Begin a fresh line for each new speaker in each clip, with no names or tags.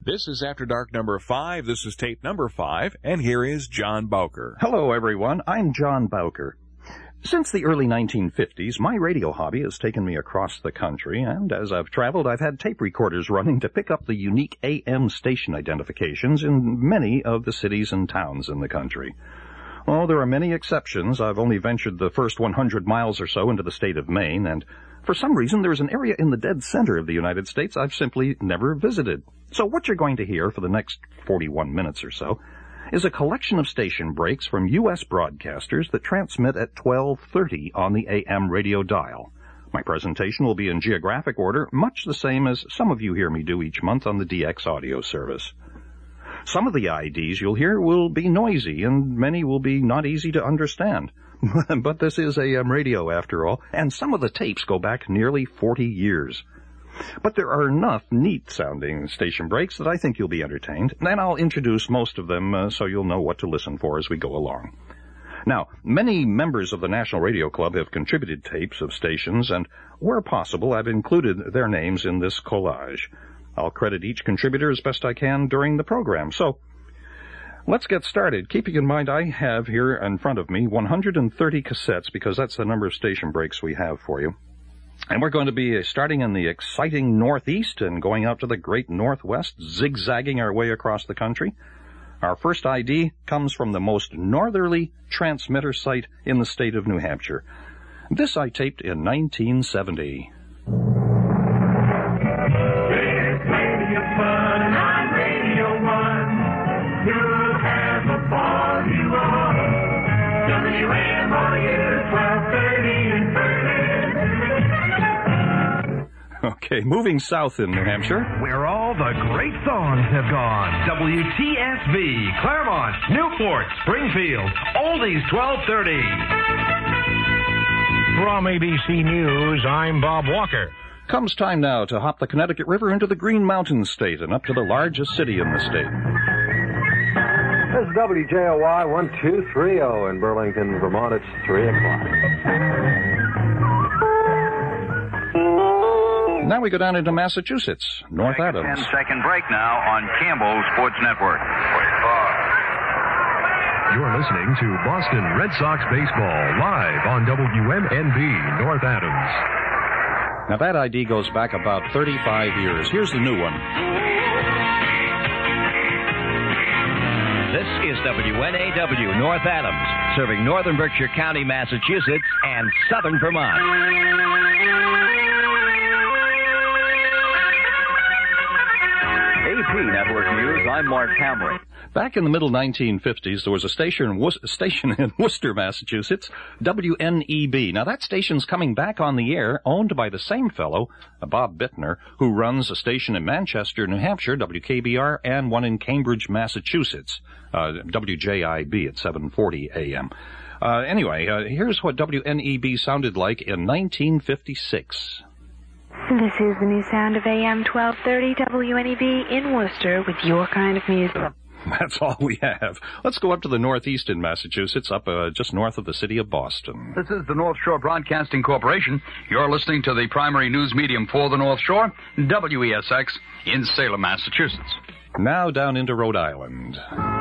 This is After Dark number 5. This is tape number 5, and here is John Bowker.
Hello, everyone. I'm John Bowker. Since the early 1950s, my radio hobby has taken me across the country, and as I've traveled, I've had tape recorders running to pick up the unique AM station identifications in many of the cities and towns in the country. Oh, there are many exceptions. I've only ventured the first 100 miles or so into the state of Maine, and for some reason there's an area in the dead center of the United States I've simply never visited. So what you're going to hear for the next 41 minutes or so is a collection of station breaks from U.S. broadcasters that transmit at 12:30 on the AM radio dial. My presentation will be in geographic order, much the same as some of you hear me do each month on the DX audio service. Some of the IDs you'll hear will be noisy, and many will be not easy to understand. But this is AM radio, after all, and some of the tapes go back nearly 40 years. But there are enough neat-sounding station breaks that I think you'll be entertained, and I'll introduce most of them so you'll know what to listen for as we go along. Now, many members of the National Radio Club have contributed tapes of stations, and where possible, I've included their names in this collage. I'll credit each contributor as best I can during the program. So, let's get started. Keeping in mind I have here in front of me 130 cassettes, because that's the number of station breaks we have for you. And we're going to be starting in the exciting Northeast and going out to the great Northwest, zigzagging our way across the country. Our first ID comes from the most northerly transmitter site in the state of New Hampshire. This I taped in 1970. Okay, moving south in New Hampshire,
where all the great songs have gone. WTSB, Claremont, Newport, Springfield, Oldies 1230.
From ABC News, I'm Bob Walker.
Comes time now to hop the Connecticut River into the Green Mountain State and up to the largest city in the state.
This is WJOY 1230 in Burlington, Vermont. It's 3 o'clock.
Now we go down into Massachusetts, North Adams.
10-second break now on Campbell Sports Network.
You're listening to Boston Red Sox baseball live on WMNB, North Adams.
Now that ID goes back about 35 years. Here's the new one.
This is WNAW, North Adams, serving northern Berkshire County, Massachusetts, and southern Vermont.
AP Network News, I'm Mark Hamrick.
Back in the middle 1950s, there was a station in Worcester, Massachusetts, WNEB. Now, that station's coming back on the air, owned by the same fellow, Bob Bittner, who runs a station in Manchester, New Hampshire, WKBR, and one in Cambridge, Massachusetts, WJIB at 740 AM. Anyway, here's what WNEB sounded like in 1956.
This is the new sound of AM 1230 WNEB in Worcester with your kind of music.
That's all we have. Let's go up to the Northeast in Massachusetts, up just north of the city of Boston.
This is the North Shore Broadcasting Corporation. You're listening to the primary news medium for the North Shore, WESX, in Salem, Massachusetts.
Now down into Rhode Island.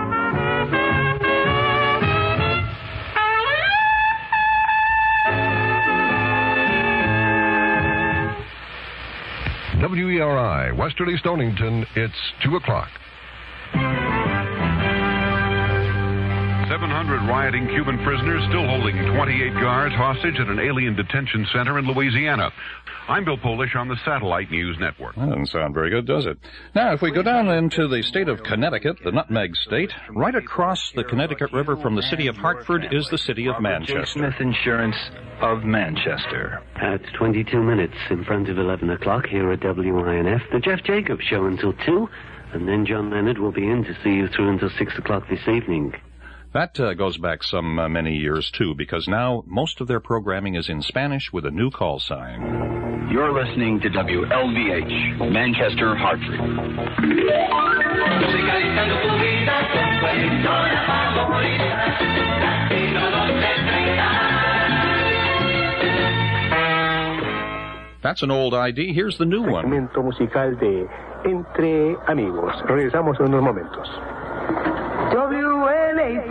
WERI, Westerly Stonington, it's 2 o'clock.
700 rioting Cuban prisoners still holding 28 guards hostage at an alien detention center in Louisiana. I'm Bill Polish on the Satellite News Network.
That doesn't sound very good, does it? Now, if we go down into the state of Connecticut, the Nutmeg State, right across the Connecticut River from the city of Hartford is the city of Manchester.
Smith Insurance of Manchester.
At 22 minutes in front of 11 o'clock here at WINF, the Jeff Jacobs Show until 2, and then John Leonard will be in to see you through until 6 o'clock this evening.
That goes back some many years, too, because now most of their programming is in Spanish with a new call sign.
You're listening to WLVH, Manchester, Hartford.
That's an old ID. Here's the new one.
Segmento musical de Entre Amigos. Regresamos en unos momentos.
WLAT,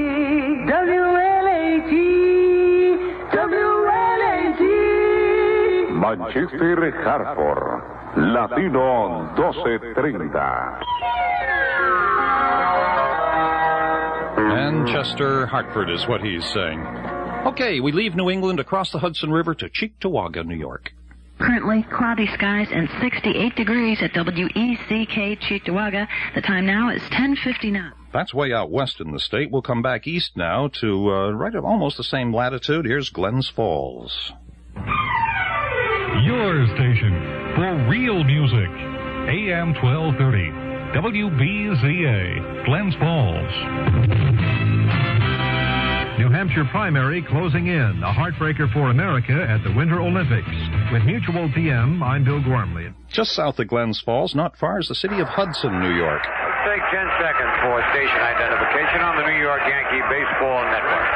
WLAT, WLAT.
Manchester, Hartford. Latino 1230.
Manchester, Hartford is what he's saying. Okay, we leave New England across the Hudson River to Cheektowaga, New York.
Currently cloudy skies and 68 degrees at WECK Cheektowaga. The time now is 10:59.
That's way out west in the state. We'll come back east now to right at almost the same latitude. Here's Glens Falls.
Your station for real music. AM 1230. WBZA. Glens Falls. New Hampshire primary closing in. A heartbreaker for America at the Winter Olympics. With Mutual PM, I'm Bill Gormley.
Just south of Glens Falls, not far, is the city of Hudson, New York.
Let's take 10 seconds for station identification on the New York Yankee Baseball Network.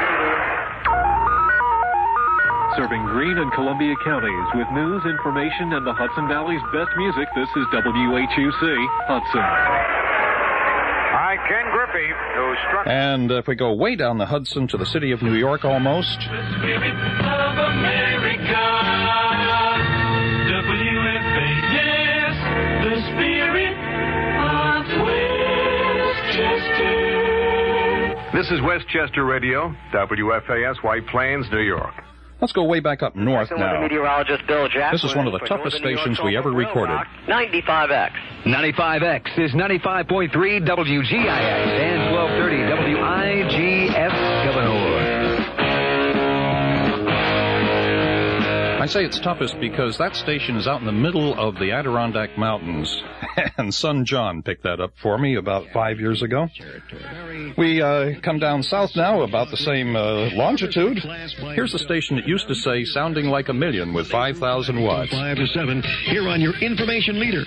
Serving Greene and Columbia counties with news, information, and the Hudson Valley's best music, this is WHUC Hudson.
Hi, Ken Griffey, who struck...
And if we go way down the Hudson to the city of New York almost...
The spirit of America, WFA, yes, the spirit of Westchester.
This is Westchester Radio, WFAS, White Plains, New York.
Let's go way back up north now.
Meteorologist Bill Jackson.
This is one of the toughest stations we ever recorded.
95X.
95X is 95.3 WGIX and 1230 WIGF Governor.
I say it's toughest because that station is out in the middle of the Adirondack Mountains, and son John picked that up for me about 5 years ago. We come down south now, about the same longitude. Here's the station that used to say, sounding like a million with 5,000 watts.
5 to 7, here on your information leader,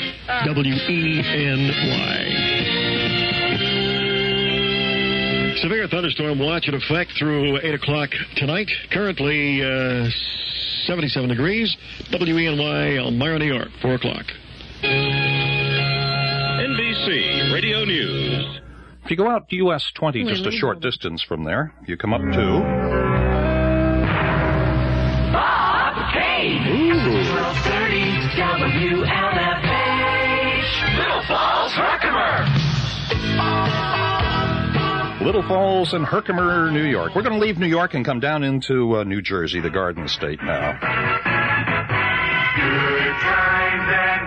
WENY. Severe thunderstorm watch in effect through 8 o'clock tonight. Currently 77 degrees. WENY, Elmira, New York, 4 o'clock. NBC Radio News.
If you go out to US 20, just a short distance from there, you come up to...
Bob Kane. 1230 WLFH. Little Falls, Herkimer.
Little Falls and Herkimer, New York. We're going to leave New York and come down into New Jersey, the Garden State now.
Good times at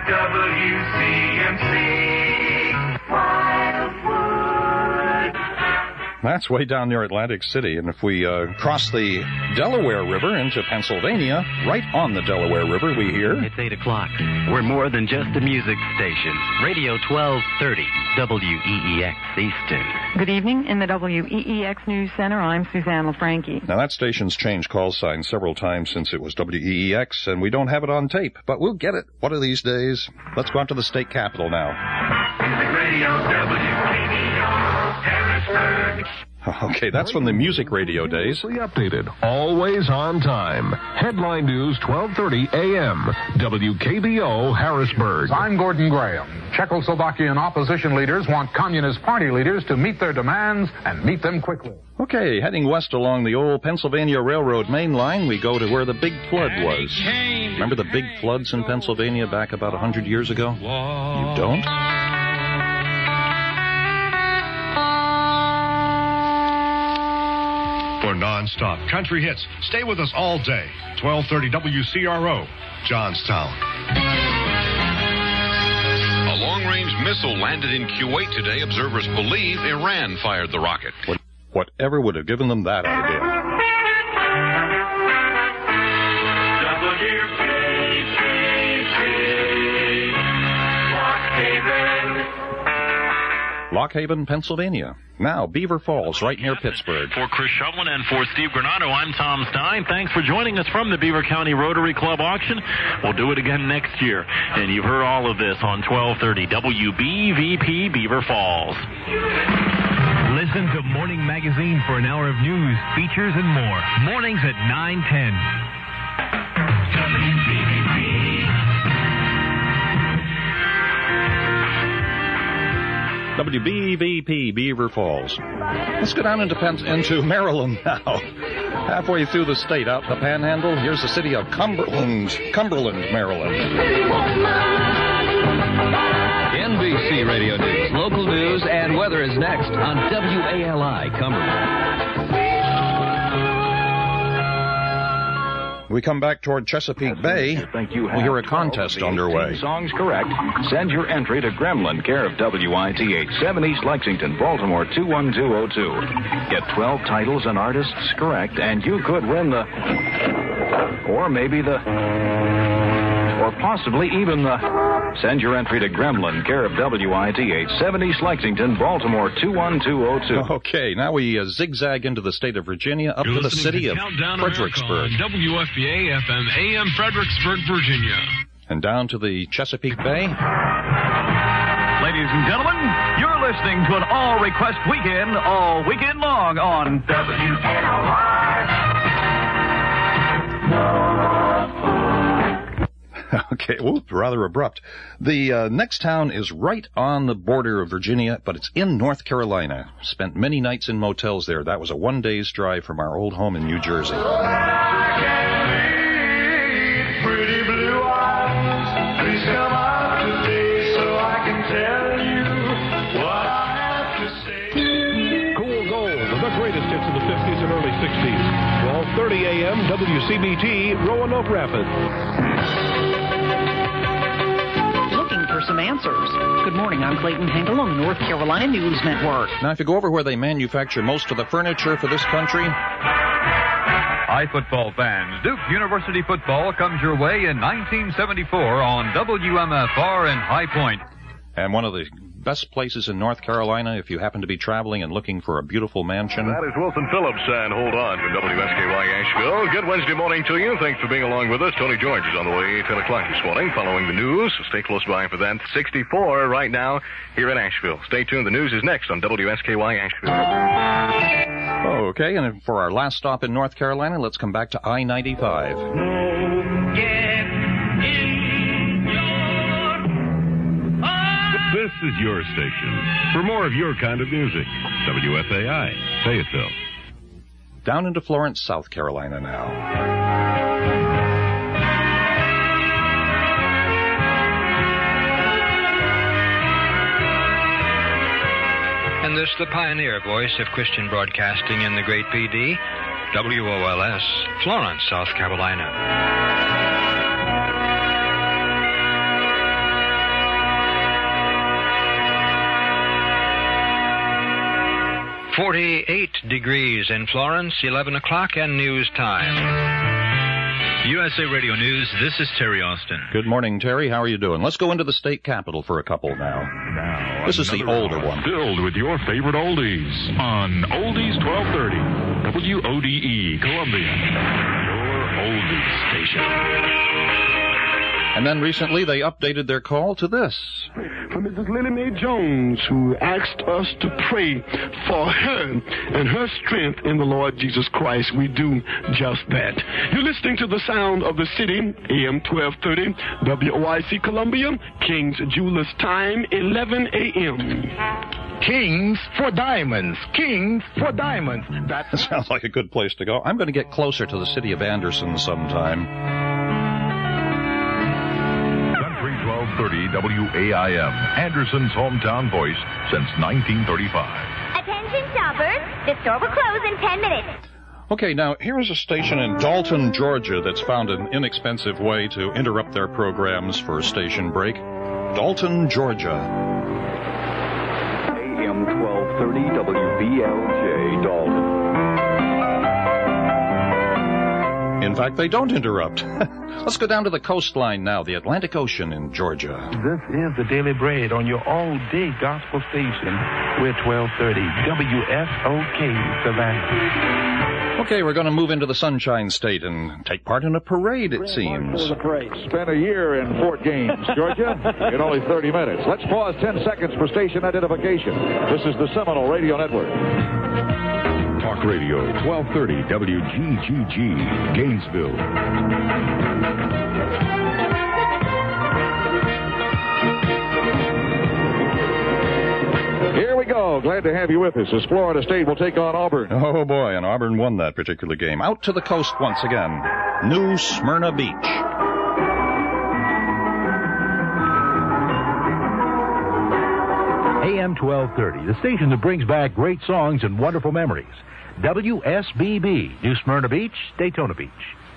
WCMC. Wildwood.
That's way down near Atlantic City. And if we cross the Delaware River into Pennsylvania, right on the Delaware River, we hear...
It's 8 o'clock. We're more than just a music station. Radio 1230, WEEX Easton.
Good evening. In the WEEX News Center, I'm Suzanne LaFranchi.
Now, that station's changed call signs several times since it was WEEX, and we don't have it on tape, but we'll get it one of these days. Let's go out to the state capitol now.
Radio WKBO, Harrisburg.
Okay, that's from the music radio days.
Updated, always on time. Headline News, 1230 AM, WKBO, Harrisburg.
I'm Gordon Graham. Czechoslovakian opposition leaders want Communist Party leaders to meet their demands and meet them quickly.
Okay, heading west along the old Pennsylvania Railroad main line, we go to where the big flood was. Remember the big floods in Pennsylvania back about 100 years ago? You don't?
For non-stop country hits, stay with us all day. 1230 WCRO, Johnstown.
A long-range missile landed in Kuwait today. Observers believe Iran fired the rocket.
Whatever would have given them that idea? Lock Haven, Pennsylvania. Now, Beaver Falls, right near Pittsburgh.
For Chris Shovlin and for Steve Granado, I'm Tom Stein. Thanks for joining us from the Beaver County Rotary Club auction. We'll do it again next year. And you've heard all of this on 1230 WBVP Beaver Falls.
Listen to Morning Magazine for an hour of news, features, and more. Mornings at 9:10.
WBVP.
WBVP, Beaver Falls. Let's go down into Maryland now. Halfway through the state, out the Panhandle, here's the city of Cumberland, Maryland.
NBC Radio News, local news, and weather is next on WALI Cumberland.
We come back toward Chesapeake Bay. We hear a contest underway.
Songs correct. Send your entry to Gremlin, care of WITH, 7 East Lexington, Baltimore, 21202. Get 12 titles and artists correct, and you could win the... Or maybe the... Or possibly even the... Send your entry to Gremlin, care of WITH, 7 East Lexington, Baltimore, 21202.
Okay, now we zigzag into the state of Virginia, up to the city of Fredericksburg.
WFBA FM AM Fredericksburg, Virginia.
And down to the Chesapeake Bay.
Ladies and gentlemen, you're listening to an all-request weekend, all weekend long on
Okay, whoop, rather abrupt. The next town is right on the border of Virginia, but it's in North Carolina. Spent many nights in motels there. That was a one-day's drive from our old home in New Jersey.
Pretty blue eyes, please come out today so I can tell you what I have to say.
Cool Gold, the greatest hits of the 50s and early 60s. 12:30 a.m. WCBT, Roanoke Rapids.
For some answers. Good morning, I'm Clayton Henkel on the North Carolina News Network.
Now, if you go over where they manufacture most of the furniture for this country...
Hi, football fans. Duke University football comes your way in 1974 on WMFR in High Point.
And one of the best places in North Carolina if you happen to be traveling and looking for a beautiful mansion.
That is Wilson Phillips, and hold on from WSKY Asheville. Good Wednesday morning to you. Thanks for being along with us. Tony George is on the way 10 o'clock this morning following the news. So stay close by for that. 64 right now here in Asheville. Stay tuned. The news is next on WSKY Asheville.
Okay, and for our last stop in North Carolina, let's come back to I-95.
This is your station for more of your kind of music. WFAI, Fayetteville.
Down into Florence, South Carolina now.
And this the pioneer voice of Christian broadcasting in the great PD, WOLS, Florence, South Carolina. 48 degrees in Florence, 11 o'clock and news time.
USA Radio News, this is Terry Austin.
Good morning, Terry. How are you doing? Let's go into the state capitol for a couple now. This is the older one.
Filled with your favorite oldies on Oldies 1230, WODE, Columbia, your oldies station.
And then recently they updated their call to this.
For Mrs. Lily Mae Jones, who asked us to pray for her and her strength in the Lord Jesus Christ. We do just that. You're listening to the sound of the city, AM 1230, WOIC Columbia, King's Jewelers time, 11 a.m.
Kings for diamonds. Kings for diamonds.
That sounds like a good place to go. I'm going to get closer to the city of Anderson sometime.
1230 WAIM, Anderson's hometown voice since 1935.
Attention shoppers, the store will close in 10 minutes.
Okay, now, here is a station in Dalton, Georgia that's found an inexpensive way to interrupt their programs for a station break. Dalton, Georgia.
AM 1230 WBLJ, Dalton.
In fact, they don't interrupt. Let's go down to the coastline now, the Atlantic Ocean in Georgia.
This is the Daily Bread on your all-day gospel station. We're 1230 WSOK, Savannah.
Okay, we're going to move into the Sunshine State and take part in a parade, it seems.
The parade. Spent a year in Fort Gaines, Georgia, in only 30 minutes. Let's pause 10 seconds for station identification. This is the Seminole Radio Network.
Talk Radio, 1230 WGGG, Gainesville.
Here we go. Glad to have you with us as Florida State will take on Auburn.
Oh, boy, and Auburn won that particular game. Out to the coast once again. New Smyrna Beach.
AM 1230, the station that brings back great songs and wonderful memories. WSBB, New Smyrna Beach, Daytona Beach.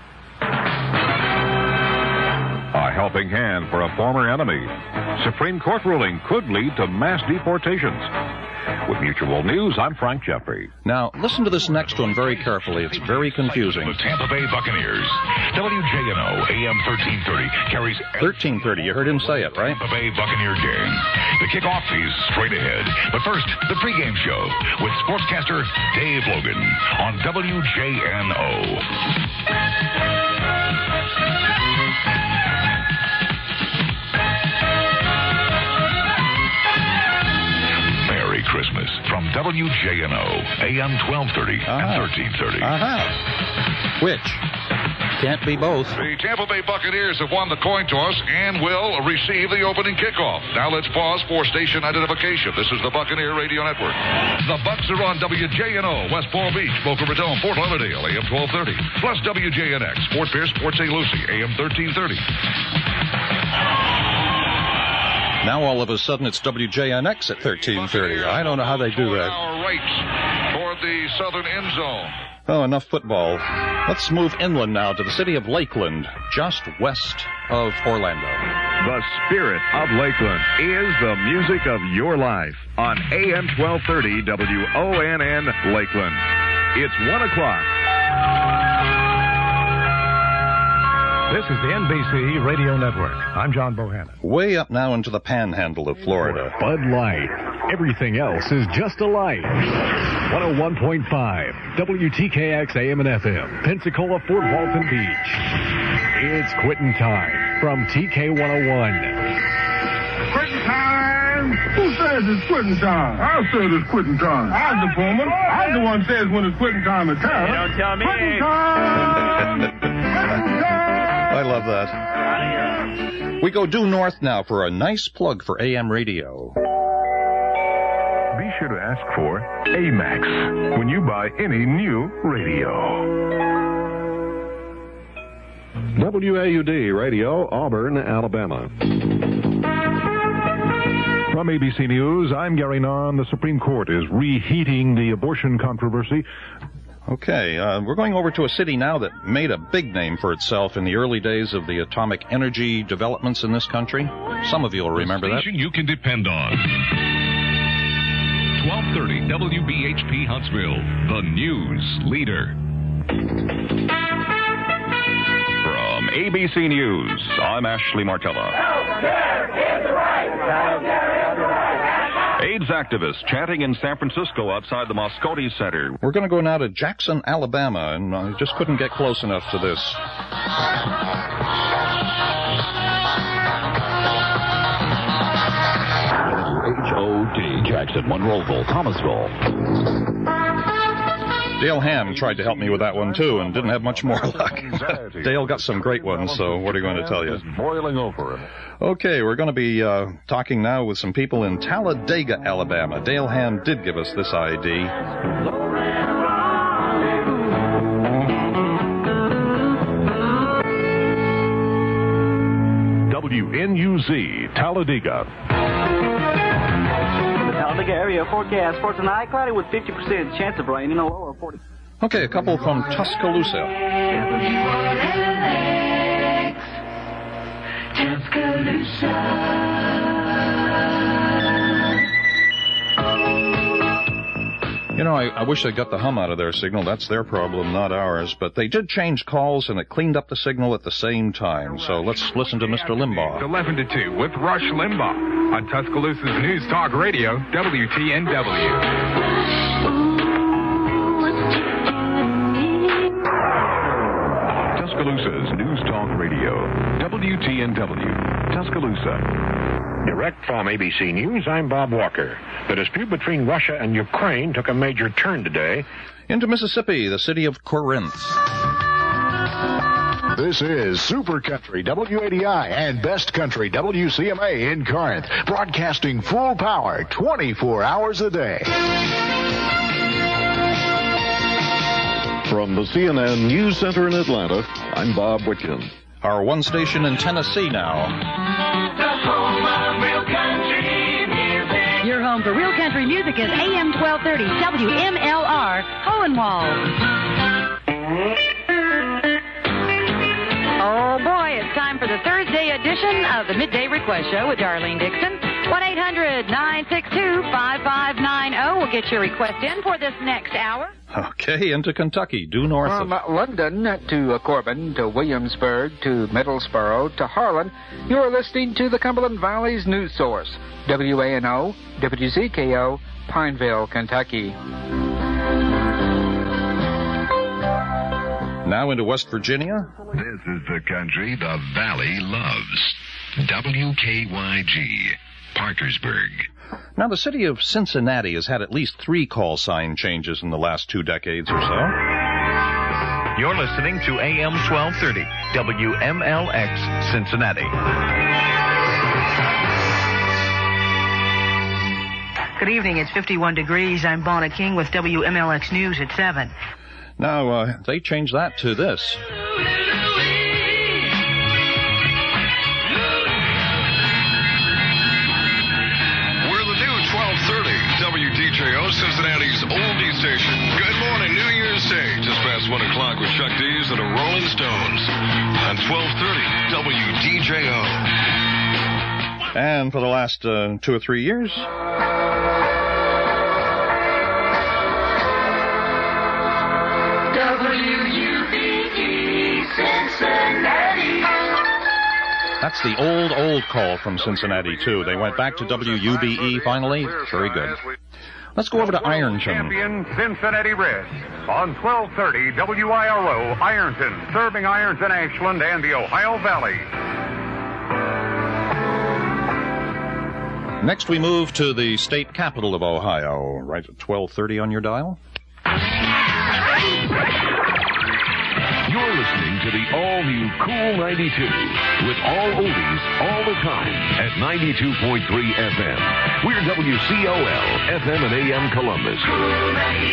A helping hand for a former enemy. Supreme Court ruling could lead to mass deportations. With Mutual News, I'm Frank Jeffrey.
Now, listen to this next one very carefully. It's very confusing.
The Tampa Bay Buccaneers. WJNO, AM 1330, carries...
1330, you heard him say it, right?
Tampa Bay Buccaneer game. The kickoff is straight ahead. But first, the pregame show with sportscaster Dave Logan on WJNO. Christmas from WJNO, AM 1230 and 1330.
Which? Can't be both.
The Tampa Bay Buccaneers have won the coin toss and will receive the opening kickoff. Now let's pause for station identification. This is the Buccaneer Radio Network. The Bucs are on WJNO, West Palm Beach, Boca Raton, Fort Lauderdale, AM 1230. Plus WJNX, Fort Pierce, Port St. Lucie, AM 1330.
Now all of a sudden it's WJNX at 1330. I don't know how they do that.
Right toward the southern end zone.
Oh, enough football. Let's move inland now to the city of Lakeland, just west of Orlando.
The spirit of Lakeland is the music of your life on AM 1230 WONN Lakeland. It's 1 o'clock.
This is the NBC Radio Network. I'm John Bohannon.
Way up now into the panhandle of Florida.
Bud Light. Everything else is just a light. 101.5 WTKX AM and FM, Pensacola, Fort Walton Beach. It's quitting time from TK101.
Quitting time? Who says it's quitting time? I said it's quitting time. I'm the foreman. I'm the one says when it's quitting time at town.
Don't tell me.
Quitting time! Quitting time!
I love that. We go due north now for a nice plug for AM radio.
Be sure to ask for AMAX when you buy any new radio.
WAUD Radio, Auburn, Alabama. From ABC News, I'm Gary Nahn. The Supreme Court is reheating the abortion controversy.
Okay, we're going over to a city now that made a big name for itself in the early days of the atomic energy developments in this country. Some of you will remember that.
Station you can depend on. 1230 WBHP Huntsville, the news leader.
From ABC News, I'm Ashley Martella.
Healthcare is the right. Healthcare is the right.
AIDS activists chanting in San Francisco outside the Moscone Center.
We're going to go now to Jackson, Alabama, and I just couldn't get close enough to this.
WHOD, Jackson, Monroeville, Thomasville.
Dale Ham tried to help me with that one, too, and didn't have much more luck. Dale got some great ones, so what are you going to tell you?
Boiling over.
Okay, we're going to be talking now with some people in Talladega, Alabama. Dale Ham did give us this ID.
WNUZ, Talladega.
Talladega area forecast for tonight, cloudy with 50% chance of rain and a low of 40.
Okay, a couple from Tuscaloosa. You know, I wish they got the hum out of their signal. That's their problem, not ours. But they did change calls, and it cleaned up the signal at the same time. So let's listen to Mr. Limbaugh.
11 to 2 with Rush Limbaugh on Tuscaloosa's News Talk Radio, WTNW.
Tuscaloosa's News Talk Radio, WTNW, Tuscaloosa.
Direct from ABC News, I'm Bob Walker. The dispute between Russia and Ukraine took a major turn today.
Into Mississippi, the city of Corinth.
This is Super Country WADI and Best Country WCMA in Corinth, broadcasting full power 24 hours a day.
From the CNN News Center in Atlanta, I'm Bob Whitkin.
Our one station in Tennessee now.
The home of real country music.
Your home for real country music is AM 1230 WMLR, Hohenwald. Oh, boy, it's time for the Thursday edition of the Midday Request Show with Darlene Dixon. 1-800-962-5590 will get your request in for this next hour.
Okay, into Kentucky, due north
From
of...
London to Corbin to Williamsburg to Middlesboro to Harlan, you're listening to the Cumberland Valley's news source, WANO, WZKO, Pineville, Kentucky.
Now into West Virginia.
This is the country the Valley loves. WKYG, Parkersburg.
Now, the city of Cincinnati has had at least 3 call sign changes in the last 2 decades or so.
You're listening to AM 1230, WMLX, Cincinnati.
Good evening. It's 51 degrees. I'm Bona King with WMLX News at 7.
Now, they changed that to this.
WDJO, Cincinnati's oldie station. Good morning, New Year's Day. Just past 1 o'clock with Chuck Dees and the Rolling Stones on 1230 WDJO.
And for the last 2 or 3 years...
WUBE, Cincinnati.
That's the old call from Cincinnati, too. They went back to WUBE finally. Very good. Let's go over to Ironton.
Champion Cincinnati Reds on 1230 WIRO, Ironton, serving Ironton, Ashland, and the Ohio Valley.
Next, we move to the state capital of Ohio, right at 1230 on your dial.
You're listening to the all-new Cool 92 with all oldies all the time at 92.3 FM. We're WCOL, FM and AM Columbus.
Cool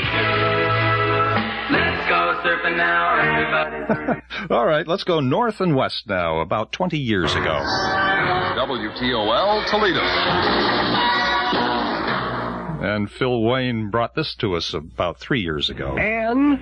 92. Let's go surfing now, everybody.
All right, let's go north and west now, about 20 years ago.
WTOL, Toledo.
And Phil Wayne brought this to us about 3 years ago.
And...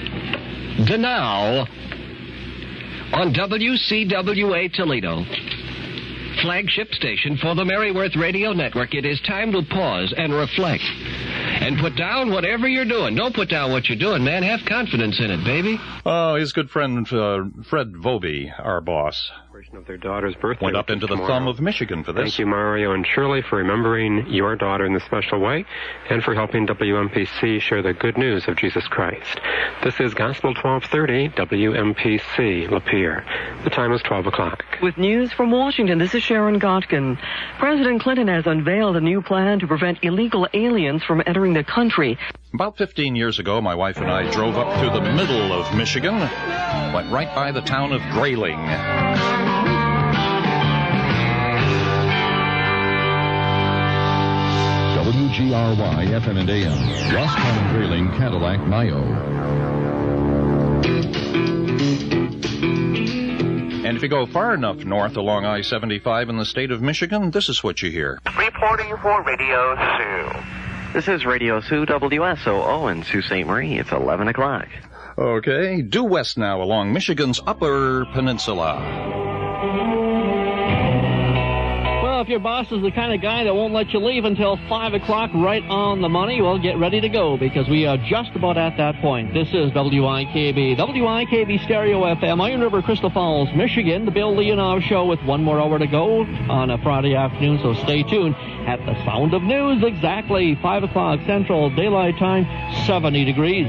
now on WCWA Toledo, flagship station for the Maryworth Radio Network, it is time to pause and reflect and put down whatever you're doing. Don't put down what you're doing, man. Have confidence in it, baby.
Oh, his good friend Fred Vobie, our boss,
of their daughter's birthday.
Went up into the thumb of Michigan for this.
Thank you, Mario and Shirley, for remembering your daughter in this special way and for helping WMPC share the good news of Jesus Christ. This is Gospel 1230 WMPC, Lapeer. The time is 12 o'clock.
With news from Washington, this is Sharon Gotkin. President Clinton has unveiled a new plan to prevent illegal aliens from entering the country.
About 15 years ago, my wife and I drove up through the middle of Michigan, went right by the town of Grayling.
WGRY FM and AM, Roscommon, Grayling, Cadillac, Mayo.
And if you go far enough north along I-75 in the state of Michigan, this is what you hear.
Reporting for Radio Sioux.
This is Radio Sioux WSOO in Sault Ste. Marie. It's 11 o'clock.
Okay, due west now along Michigan's Upper Peninsula.
If your boss is the kind of guy that won't let you leave until 5 o'clock right on the money, well, get ready to go because we are just about at that point. This is WIKB, WIKB Stereo FM, Iron River, Crystal Falls, Michigan, the Bill Leonov Show with 1 more hour to go on a Friday afternoon, so stay tuned. At the sound of news, exactly 5 o'clock Central Daylight Time, 70 degrees.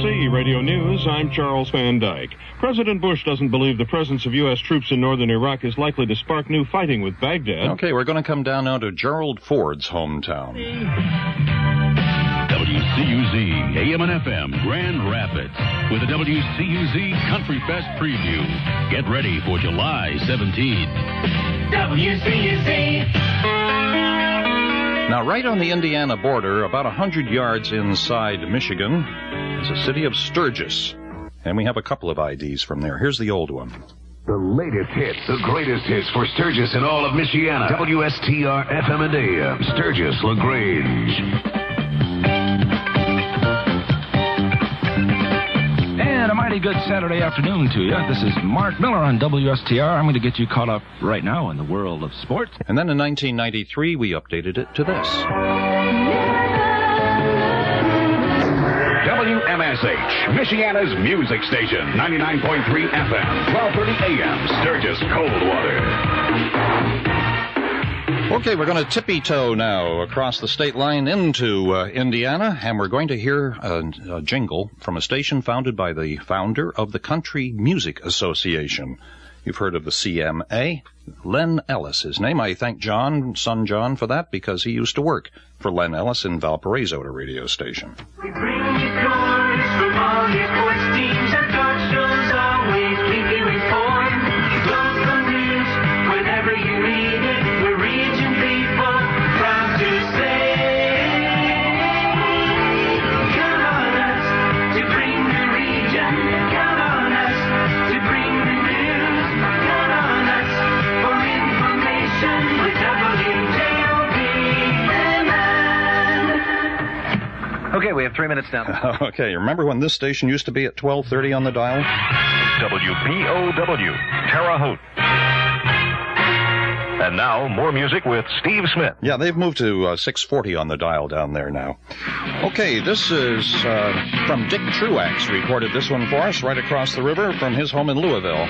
WC Radio News, I'm Charles Van Dyke. President Bush doesn't believe the presence of U.S. troops in northern Iraq is likely to spark new fighting with Baghdad.
Okay, we're going to come down now to Gerald Ford's hometown.
WCUZ, AM and FM, Grand Rapids, with the WCUZ Country Fest preview. Get ready for July 17th.
WCUZ.
Now, right on the Indiana border, about 100 yards inside Michigan, is the city of Sturgis. And we have a couple of IDs from there. Here's the old one.
The latest hits, the greatest hits for Sturgis and all of Michiana. WSTR FM and AM, Sturgis, LaGrange.
And a mighty good Saturday afternoon to you. This is Mark Miller on WSTR. I'm going to get you caught up right now in the world of sports.
And then in 1993, we updated it to this.
WMSH, Michiana's music station, 99.3 FM, 1230 AM, Sturgis, Coldwater.
Okay, we're going to tippy-toe now across the state line into Indiana, and we're going to hear a jingle from a station founded by the founder of the Country Music Association. You've heard of the CMA. Len Ellis, his name. I thank son John, for that, because he used to work for Len Ellis in Valparaiso at a radio station.
We bring you stories from all your sports teams and talk shows, always keep you informed. Local news, whenever you need it, we're region people, proud to say. Count on us to bring the region, count on us to bring the news, count on us for information with WJOB.
Okay, we have 3 minutes down.
Okay, remember when this station used to be at 12:30 on the dial?
WPOW, Terre Haute. And now, more music with Steve Smith.
Yeah, they've moved to 640 on the dial down there now. Okay, this is from Dick Truax, recorded this one for us right across the river from his home in Louisville.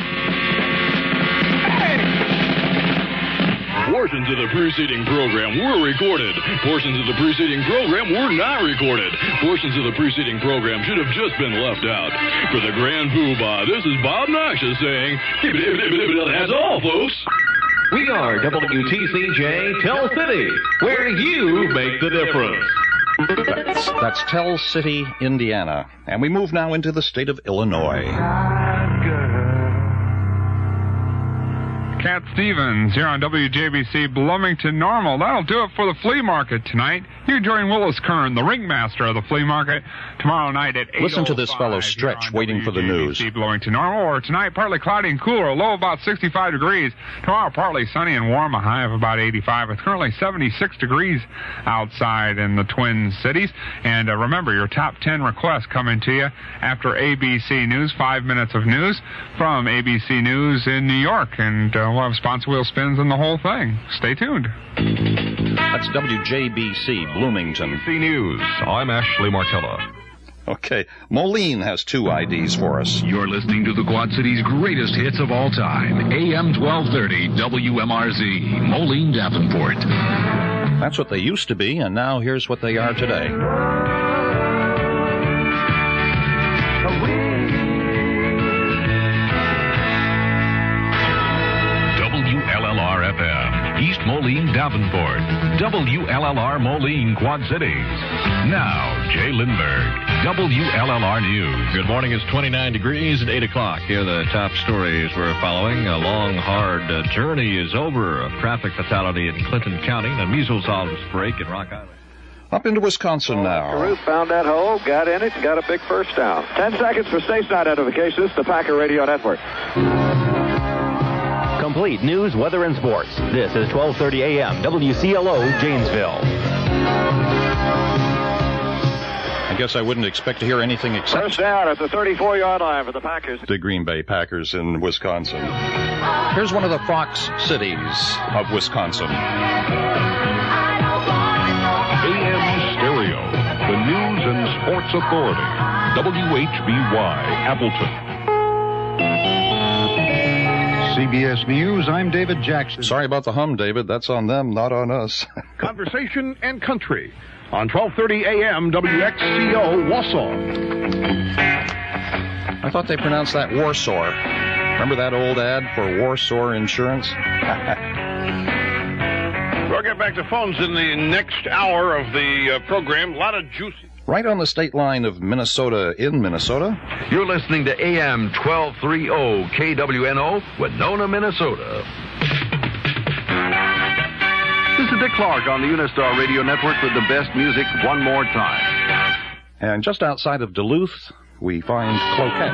Portions of the preceding program were recorded. Portions of the preceding program were not recorded. Portions of the preceding program should have just been left out. For the Grand Poobah, this is Bob Noxious saying, that's all, folks.
We are WTCJ Tell City, where you make the difference.
That's Tell City, Indiana. And we move now into the state of Illinois.
Cat Stevens here on WJBC Bloomington Normal. That'll do it for the flea market tonight. You can join Willis Kern, the ringmaster of the flea market, tomorrow night at 8:05.
Listen to this fellow Stretch waiting for the news.
Bloomington Normal, or tonight partly cloudy and cooler, a low about 65 degrees. Tomorrow partly sunny and warm, a high of about 85. It's currently 76 degrees outside in the Twin Cities. And remember, your top 10 requests coming to you after ABC News, 5 minutes of news from ABC News in New York. And we'll have sponsor wheel spins and the whole thing. Stay tuned.
That's WJBC, Bloomington.
ABC News. I'm Ashley Martella.
Okay, Moline has 2 IDs for us.
You're listening to the Quad City's greatest hits of all time. AM 1230, WMRZ, Moline, Davenport.
That's what they used to be, and now here's what they are today.
WLLR-FM, East Moline, Davenport. WLLR Moline, Quad Cities. Now, Jay Lindbergh, WLLR News.
Good morning. It's 29 degrees at 8 o'clock. Here are the top stories we're following. A long, hard journey is over. A traffic fatality in Clinton County. A measles outbreak in Rock Island.
Up into Wisconsin now.
Ruth found that hole, got in it, got a big first down. 10 seconds for station identification. This is the Packer Radio Network.
Complete news, weather, and sports. This is 1230 AM, WCLO, Janesville.
I guess I wouldn't expect to hear anything except...
First down at the 34-yard line for the Packers.
The Green Bay Packers in Wisconsin. Here's one of the Fox cities of Wisconsin.
AM Stereo, the News and Sports Authority. WHBY, Appleton.
CBS News, I'm David Jackson.
Sorry about the hum, David. That's on them, not on us.
Conversation and country.
on 1230 AM WXCO Warsaw.
I thought they pronounced that Warsaw. Remember that old ad for Warsaw Insurance?
We'll get back to phones in the next hour of the program. A lot of juicy.
Right on the state line of Minnesota in Minnesota.
You're listening to AM 1230 KWNO, Winona, Minnesota. This is Dick Clark on the Unistar Radio Network with the best music one more time.
And just outside of Duluth, we find Cloquet.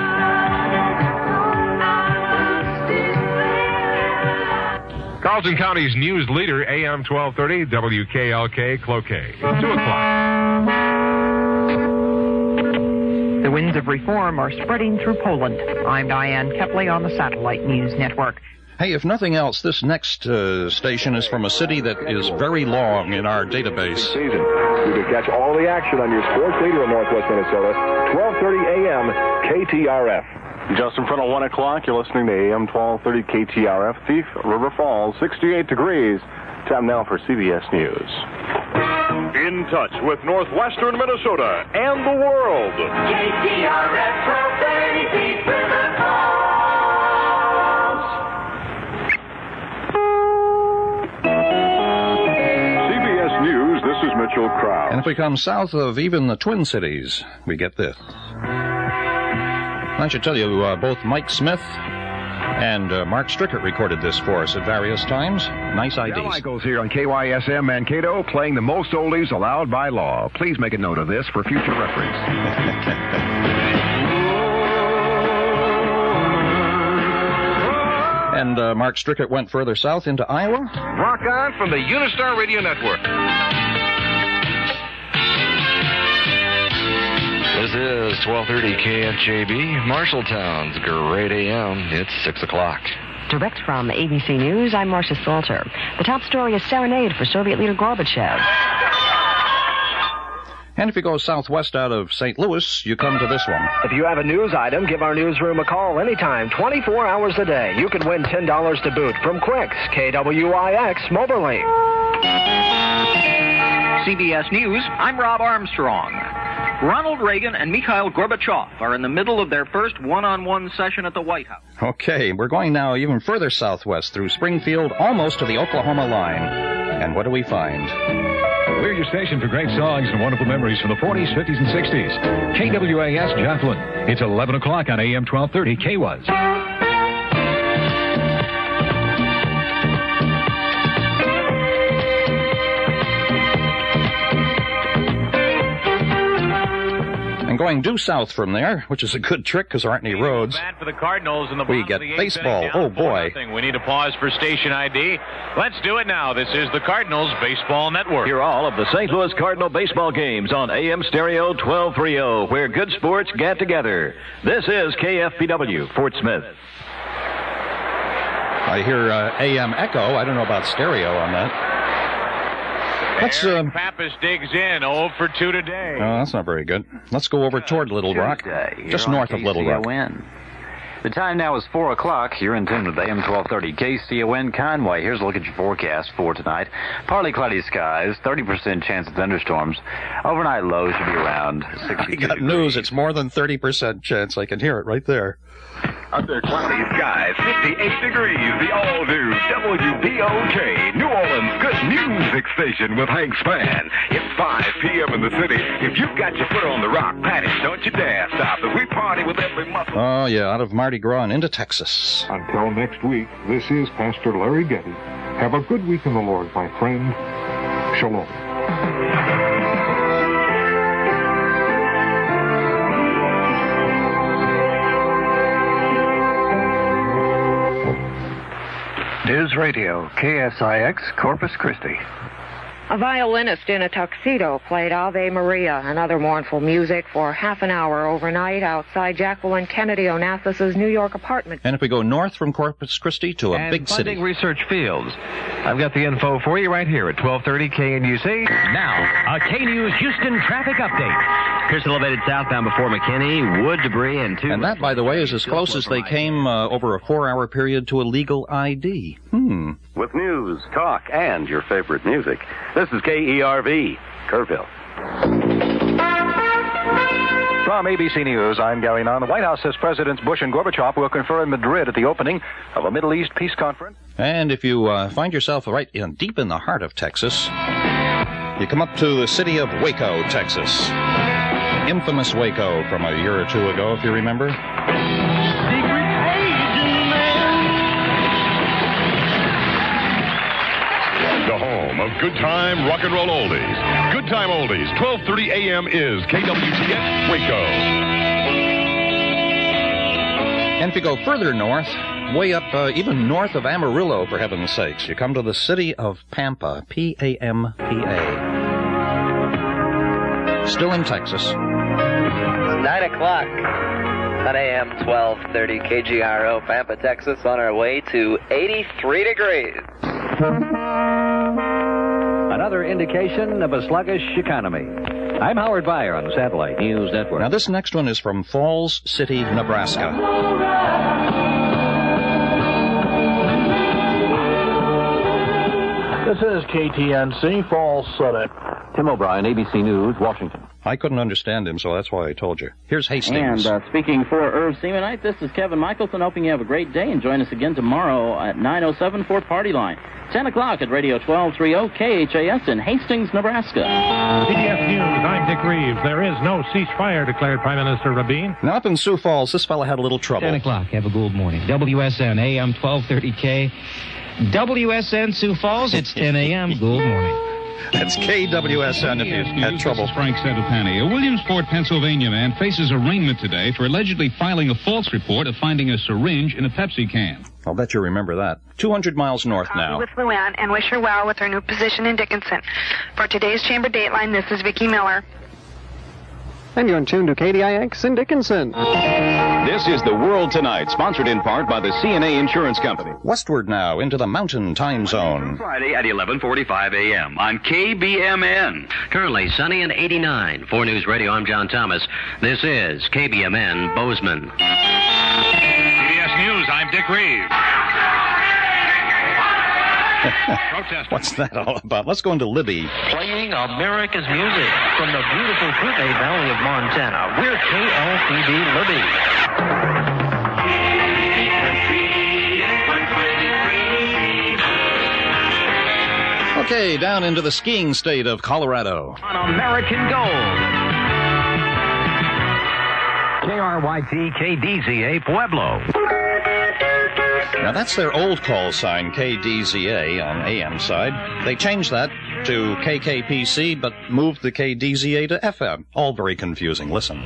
Carlton County's news leader, AM 1230, WKLK, Cloquet. 2 o'clock.
The winds of reform are spreading through Poland. I'm Diane Kepley on the Satellite News Network.
Hey, if nothing else, this next station is from a city that is very long in our database.
You can catch all the action on your sports leader in Northwest Minnesota, 1230 AM KTRF.
Just in front of 1 o'clock, you're listening to AM 1230 KTRF. Thief River Falls, 68 degrees. Time now for CBS News.
In touch with Northwestern Minnesota and the world.
KTRF 1230 Thief River Falls.
CBS News, this is Mitchell Krause.
And if we come south of even the Twin Cities, we get this. I should tell you, both Mike Smith and Mark Strickert recorded this for us at various times. Nice IDs.
Michaels here on KYSM Mankato, playing the most oldies allowed by law. Please make a note of this for future reference.
And Mark Strickert went further south into Iowa.
Rock on from the Unistar Radio Network. This is 1230 KFJB, Marshalltown's Great AM. It's 6 o'clock.
Direct from ABC News, I'm Marcia Salter. The top story is serenade for Soviet leader Gorbachev.
And if you go southwest out of St. Louis, you come to this one.
If you have a news item, give our newsroom a call anytime, 24 hours a day. You can win $10 to boot from Quicks, KWIX, Moberly.
CBS News, I'm Rob Armstrong. Ronald Reagan and Mikhail Gorbachev are in the middle of their first one-on-one session at the White House.
Okay, we're going now even further southwest through Springfield, almost to the Oklahoma line. And what do we find?
We're your station for great songs and wonderful memories from the 40s, 50s, and 60s. KWAS Joplin. It's 11 o'clock on AM 1230 KWAS.
Going due south from there, which is a good trick because there aren't any roads.
Bad for the Cardinals in the
we get baseball. Oh, boy.
We need to pause for station ID. Let's do it now. This is the Cardinals Baseball Network.
Hear all of the St. Louis Cardinal baseball games on AM Stereo 1230, where good sports get together. This is KFPW, Fort Smith.
I hear AM echo. I don't know about stereo on that.
Eric Pappas digs in, 0 for 2 today.
Oh, that's not very good. Let's go over toward Little Rock, just north of Little Rock.
The time now is 4 o'clock. You're in tune with AM 1230 KCON Conway. Here's a look at your forecast for tonight. Partly cloudy skies, 30% chance of thunderstorms. Overnight low should be around 62
I got news. It's more than 30% chance. I can hear it right there.
Under cloudy skies, 58 degrees, the all-new WBOK, New Orleans Good Music Station with Hank Spann. It's 5 p.m. in the city. If you've got your foot on the rock, Patty, don't you dare stop as we party with every muscle.
Oh, yeah, out of Mardi Gras and into Texas.
Until next week, this is Pastor Larry Getty. Have a good week in the Lord, my friend. Shalom.
News Radio, KSIX, Corpus Christi.
A violinist in a tuxedo played Ave Maria and other mournful music for half an hour overnight outside Jacqueline Kennedy Onathis' New York apartment.
And if we go north from Corpus Christi to a big city.
Funding research fields. I've got the info for you right here at 1230 KNUC.
Now, a K-News Houston traffic update. Here's elevated southbound before McKinney, wood, debris, and two...
And that, by the way, is as close as they came over a 4-hour period to a legal ID.
With news, talk, and your favorite music, this is KERV, Kerrville.
From ABC News, I'm Gary Nunn. The White House says Presidents Bush and Gorbachev will confer in Madrid at the opening of a Middle East peace conference.
And if you find yourself deep in the heart of Texas, you come up to the city of Waco, Texas. Infamous Waco from a year or two ago, if you remember.
The home of good time rock and roll oldies. Good time oldies, 12:30 a.m. is KWTX Waco.
And if you go further north, way up, even north of Amarillo, for heaven's sakes, you come to the city of Pampa, P-A-M-P-A. Still in Texas.
9 o'clock on AM 1230 KGRO, Pampa, Texas, on our way to 83 degrees.
Another indication of a sluggish economy. I'm Howard Beyer on the Satellite News Network.
Now, this next one is from Falls City, Nebraska.
This is KTNC, Falls City.
Tim O'Brien, ABC News, Washington.
I couldn't understand him, so that's why I told you. Here's Hastings.
And speaking for Irv Seamanite, this is Kevin Michelson, hoping you have a great day, and join us again tomorrow at 9:07 for Party Line. 10 o'clock at Radio 1230 KHAS in Hastings, Nebraska.
CBS News, I'm Dick Reeves. There is no ceasefire, declared Prime Minister Rabin.
Now, up in Sioux Falls, this fella had a little trouble.
10 o'clock, have a good morning. WSN, AM 1230K. WSN Sioux Falls, it's 10 a.m. Good morning.
That's KWSN if you had trouble.
This is Frank Settapani. A Williamsport, Pennsylvania man faces arraignment today for allegedly filing a false report of finding a syringe in a Pepsi can.
I'll bet you remember that. 200 miles north now.
With Luann and wish her well with her new position in Dickinson. For today's Chamber Dateline, this is Vicki Miller.
And you're in tune to KDIX in Dickinson.
This is The World Tonight, sponsored in part by the CNA Insurance Company.
Westward now, into the Mountain Time Zone.
Friday at 11:45 a.m. on KBMN.
Currently sunny and 89. 4 News Radio, I'm John Thomas. This is KBMN Bozeman.
CBS News, I'm Dick Reeves.
What's that all about? Let's go into Libby.
Playing America's music from the beautiful Kootenai Valley of Montana. We're KLCD Libby.
Okay, down into the skiing state of Colorado.
On American Gold.
KRYT KDZA Pueblo.
Now, that's their old call sign, KDZA, on AM side. They changed that to KKPC, but moved the KDZA to FM. All very confusing. Listen.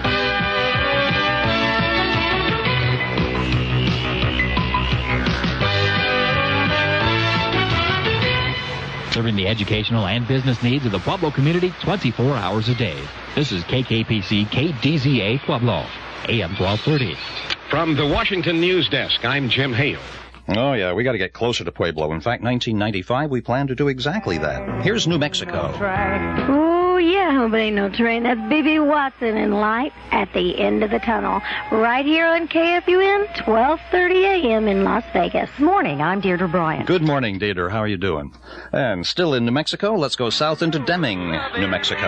Serving the educational and business needs of the Pueblo community 24 hours a day. This is KKPC KDZA Pueblo, AM 1230.
From the Washington News Desk, I'm Jim Hale.
Oh, yeah, we got to get closer to Pueblo. In fact, 1995, we plan to do exactly that. Here's New Mexico.
Oh, yeah, but ain't no train. That's B.B. Watson in Light at the end of the tunnel. Right here on KFUN, 1230 a.m. in Las Vegas.
Morning, I'm Deirdre Bryant.
Good morning, Deirdre. How are you doing? And still in New Mexico, let's go south into Deming, New Mexico.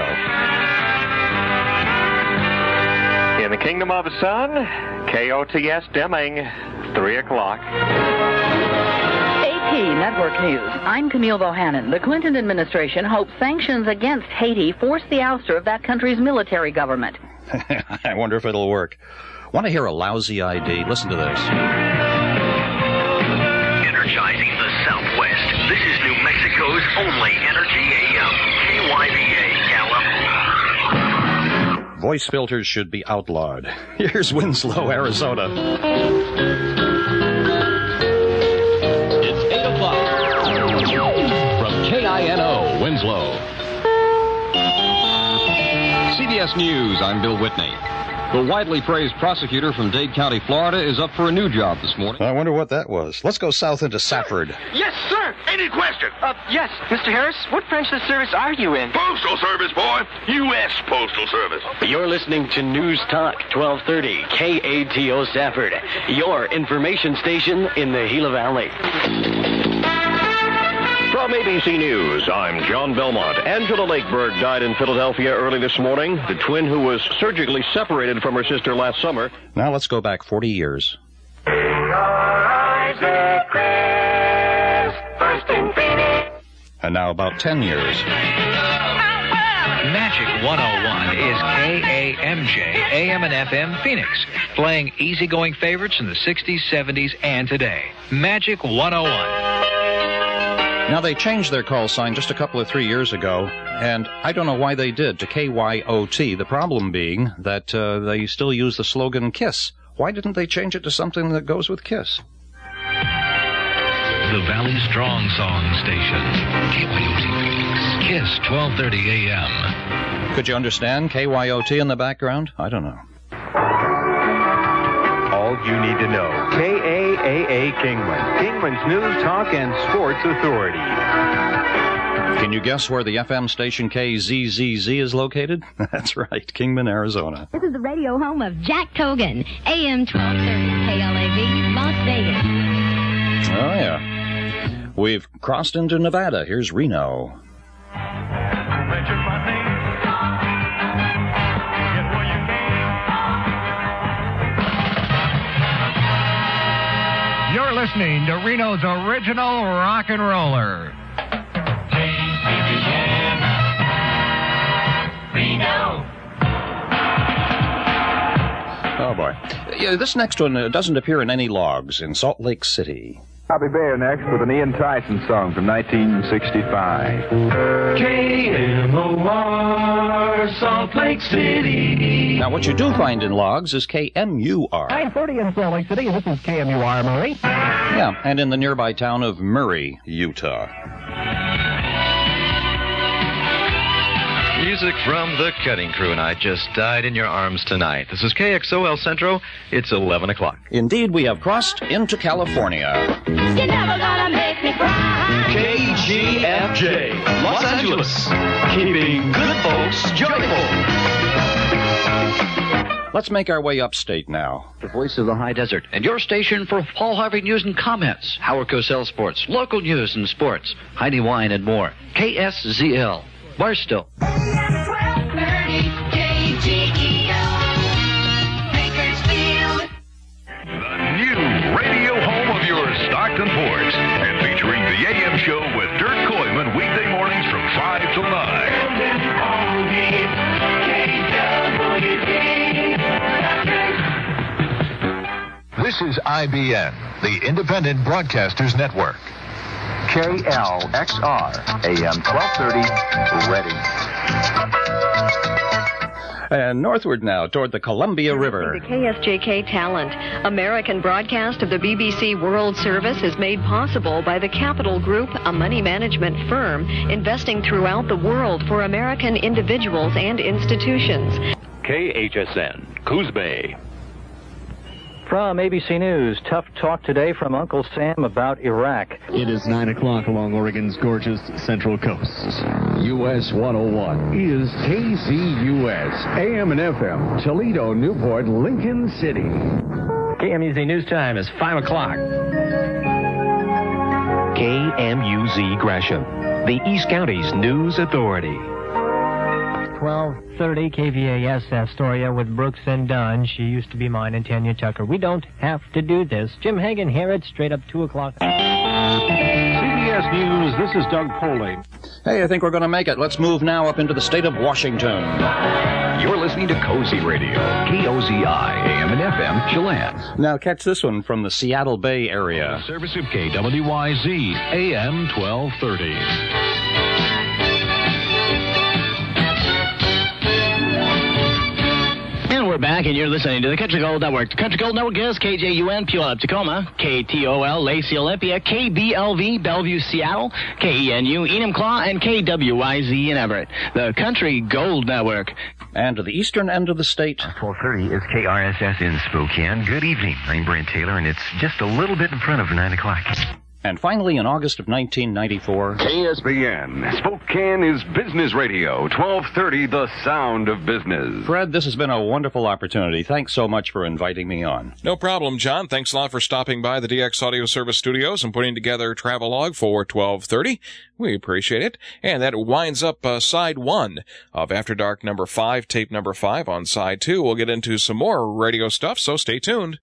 In the Kingdom of the Sun, KOTS Deming, 3 o'clock.
AP Network News. I'm Camille Bohannon. The Clinton administration hopes sanctions against Haiti force the ouster of that country's military government.
I wonder if it'll work. Want to hear a lousy ID? Listen to this.
Energizing the Southwest. This is New Mexico's only Energy AM. KYVA, Gallup.
Voice filters should be outlawed. Here's Winslow, Arizona.
It's 8 o'clock. From KINO, Winslow. CBS News, I'm Bill Whitney. The widely praised prosecutor from Dade County, Florida, is up for a new job this morning.
I wonder what that was. Let's go south into Safford.
Yes, sir. Any question?
Yes. Mr. Harris, what branch of the service are you in?
Postal Service, boy. U.S. Postal Service.
You're listening to News Talk 1230 KATO Safford, your information station in the Gila Valley.
From ABC News, I'm John Belmont. Angela Lakeberg died in Philadelphia early this morning, the twin who was surgically separated from her sister last summer.
Now let's go back 40 years. And now about 10 years.
Magic 101 is KAMJ, AM and FM Phoenix, playing easygoing favorites in the 60s, 70s, and today. Magic 101.
Now, they changed their call sign just a couple of 3 years ago, and I don't know why they did, to KYOT, the problem being that they still use the slogan KISS. Why didn't they change it to something that goes with KISS?
The Valley Strong Song Station. KYOT Phoenix. KISS, 1230 a.m.
Could you understand KYOT in the background? I don't know.
All you need to know. KAAA Kingman. Kingman's News, Talk, and Sports Authority.
Can you guess where the FM station KZZZ is located? That's right, Kingman, Arizona.
This is the radio home of Jack Togan, AM 1230 KLAV, Las Vegas.
Oh, yeah. We've crossed into Nevada. Here's Reno.
You're listening to Reno's original rock and roller.
Reno.
Oh, boy. Yeah, this next one doesn't appear in any logs in Salt Lake City.
Bobby Bayer next with an Ian Tyson song from 1965.
KMOR, Salt Lake City.
Now, what you do find in logs is KMUR.
9:30 in Salt Lake City. This is KMUR, Murray.
Yeah, and in the nearby town of Murray, Utah.
Music from the Cutting Crew, and I Just Died in Your Arms Tonight. This is KXO El Centro. It's 11 o'clock.
Indeed, we have crossed into California.
You're never gonna make me cry.
KGFJ, Los Angeles. Keeping good folks joyful.
Let's make our way upstate now.
The voice of the high desert, and your station for Paul Harvey news and comments. Howard Cosell Sports, local news and sports, Heidi Wine and more. KSZL. Barstow.
1230 KGEO. Bakersfield.
The new radio home of your Stockton Ports, and featuring the AM show with Dirk Koyman weekday mornings from 5 till 9.
This is IBN, the Independent Broadcasters Network.
KLXR, AM 1230, ready.
And northward now, toward the Columbia River.
The KSJK Talent, American broadcast of the BBC World Service, is made possible by the Capital Group, a money management firm investing throughout the world for American individuals and institutions.
KHSN, Coos Bay.
From ABC News, tough talk today from Uncle Sam about Iraq.
It is 9 o'clock along Oregon's gorgeous central coast.
US 101 is KZUS, AM and FM, Toledo, Newport, Lincoln City.
KMUZ News Time is 5 o'clock.
KMUZ Gresham, the East County's news authority.
1230 KVAS Astoria with Brooks and Dunn. She used to be mine and Tanya Tucker. We don't have to do this. Jim Hagan here at straight up 2 o'clock.
CBS News, this is Doug Poley.
Hey, I think we're going to make it. Let's move now up into the state of Washington.
You're listening to Cozy Radio, KOZI, AM and FM, Chelan.
Now catch this one from the Seattle Bay area.
Service of KWYZ, AM 1230.
And we're back, and you're listening to the Country Gold Network. The Country Gold Network is KJUN, Puyallup, Tacoma, KTOL, Lacey, Olympia, KBLV, Bellevue, Seattle, KENU, Enumclaw, and KWYZ in Everett. The Country Gold Network.
And to the eastern end of the state.
1230 is KRSS in Spokane. Good evening. I'm Brent Taylor, and it's just a little bit in front of 9 o'clock.
And finally, in August of 1994...
KSBN, Spokane is Business Radio, 1230, the sound of business.
Fred, this has been a wonderful opportunity. Thanks so much for inviting me on.
No problem, John. Thanks a lot for stopping by the DX Audio Service studios and putting together Travelogue for 1230. We appreciate it. And that winds up side 1 of After Dark number 5, tape number 5. On side 2, we'll get into some more radio stuff, so stay tuned.